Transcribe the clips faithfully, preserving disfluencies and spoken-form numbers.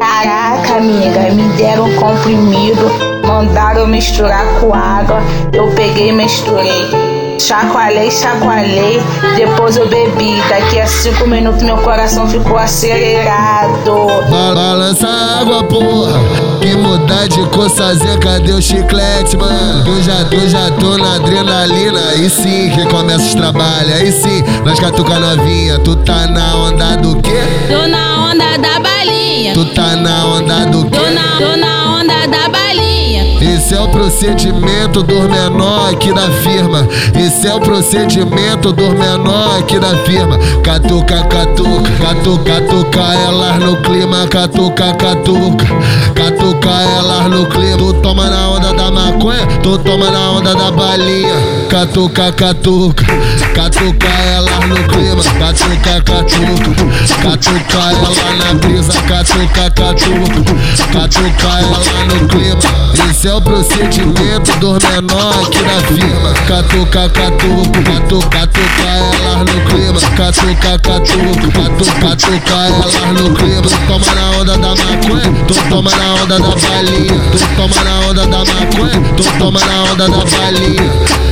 Caraca, amiga, me deram um comprimido, mandaram misturar com água, eu peguei e misturei. Chacoalhei, chacoalhei, depois eu bebi. Daqui a cinco minutos meu coração ficou acelerado. Balança a água, porra, que mudar de cor, fazer, cadê o chiclete, mano? Eu já, eu já tô na adrenalina, aí sim que começa os trabalhos, aí sim, nós catuca novinha. Tu tá na onda do quê? Tô na onda da balinha. Tu tá na onda do quê? Tô na, tô na onda da balinha. Esse é o procedimento dos menor aqui da firma. Esse é o procedimento dos menor aqui da firma. Catuca, catuca, catuca, catuca elas no clima. Catuca, catuca, catuca elas no clima. Tu toma na onda da maconha, tu toma na onda da balinha. Catuca, catuca, catuca elas no clima. Catuca, catuca, catuca ela na brisa. Catuca, catuca, catuca ela no clima. Esse é o procedimento dos menor aqui da firma. Catuca, catuca, catuca, catuca elas no clima. Catuca, catuca, catuca, catuca elas no clima. Tu toma na onda da maconha, tu toma na onda da balinha. Tu toma na onda da maconha, tu toma na onda da balinha.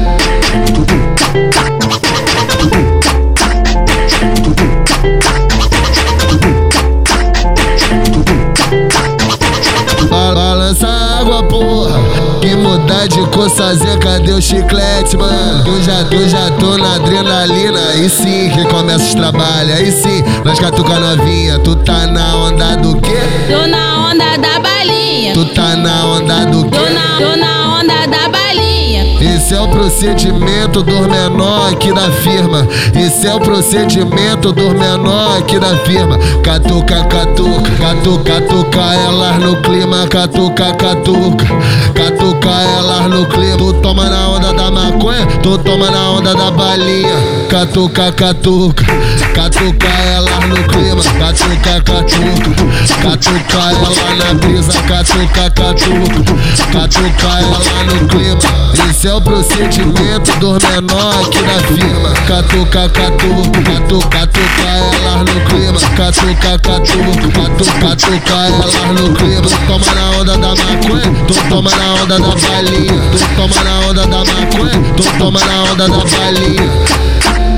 Balança a água, porra, que mudar de cor, fazer, cadê o chiclete, mano? Eu já, eu já tô na adrenalina, aí sim que começa os trabalhos, aí sim, nós catuca novinha. Tu tá na onda do quê? Tô na onda da balinha. Tu tá na onda do quê? Tô na, tô na onda da balinha. Esse é o procedimento dos menor aqui da firma. Esse é o procedimento dos menor aqui da firma. Catuca, catuca, catuca, catuca elas no clima. Catuca, catuca, catuca elas no clima. Tu toma na onda da maconha, tu toma na onda da balinha. Catuca, catuca, catuca elas no clima. Catuca, catuca, catuca ela na brisa. Catuca, catuca, catuca ela no clima. Esse é o procedimento dos menor aqui da firma. Catuca, catuca, catuca, catuca elas no clima. Catuca, catuca, catuca, catuca elas no clima. Tu toma na onda da maconha, tu toma na onda da balinha. Tu toma na onda da maconha, tu toma na onda da balinha.